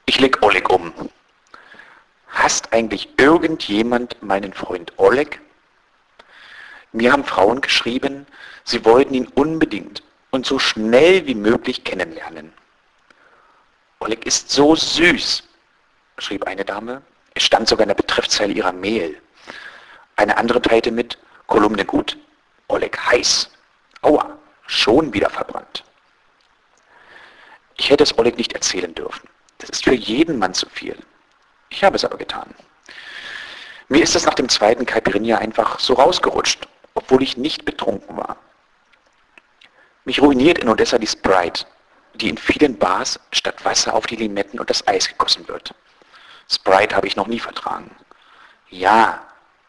Ich leg Oleg um. Hasst eigentlich irgendjemand meinen Freund Oleg? Mir haben Frauen geschrieben, sie wollten ihn unbedingt und so schnell wie möglich kennenlernen. Oleg ist so süß, schrieb eine Dame. Es stand sogar in der Betreffzeile ihrer Mail. Eine andere teilte mit, Kolumne gut, Oleg heiß. Aua, schon wieder verbrannt. Ich hätte es Oleg nicht erzählen dürfen. Das ist für jeden Mann zu viel. Ich habe es aber getan. Mir ist es nach dem zweiten Caipirinha einfach so rausgerutscht, obwohl ich nicht betrunken war. Mich ruiniert in Odessa die Sprite, die in vielen Bars statt Wasser auf die Limetten und das Eis gegossen wird. Sprite habe ich noch nie vertragen. Ja,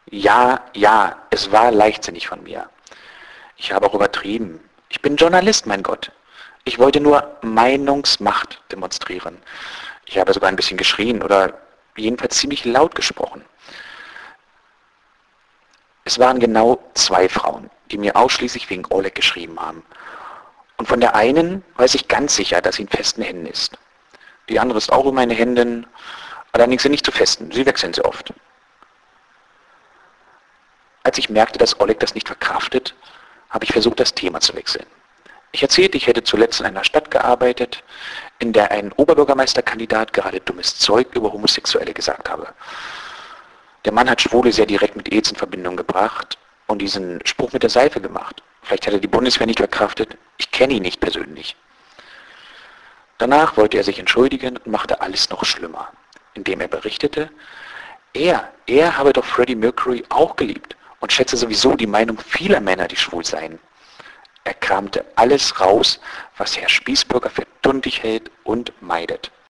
es war leichtsinnig von mir. Ich habe auch übertrieben. Ich bin Journalist, mein Gott. Ich wollte nur Meinungsmacht demonstrieren. Ich habe sogar ein bisschen geschrien oder jedenfalls ziemlich laut gesprochen. Es waren genau 2 Frauen, die mir ausschließlich wegen Oleg geschrieben haben. Und von der einen weiß ich ganz sicher, dass sie in festen Händen ist. Die andere ist auch in meine Händen, allerdings sind nicht zu festen, sie wechseln sehr oft. Als ich merkte, dass Oleg das nicht verkraftet, habe ich versucht, das Thema zu wechseln. Ich erzählte, ich hätte zuletzt in einer Stadt gearbeitet, in der ein Oberbürgermeisterkandidat gerade dummes Zeug über Homosexuelle gesagt habe. Der Mann hat Schwule sehr direkt mit AIDS in Verbindung gebracht und diesen Spruch mit der Seife gemacht. Vielleicht hat er die Bundeswehr nicht verkraftet. Ich kenne ihn nicht persönlich. Danach wollte er sich entschuldigen und machte alles noch schlimmer, indem er berichtete, er habe doch Freddie Mercury auch geliebt und schätze sowieso die Meinung vieler Männer, die schwul seien. Er kramte alles raus, was Herr Spießbürger für tuntig hält und meidet.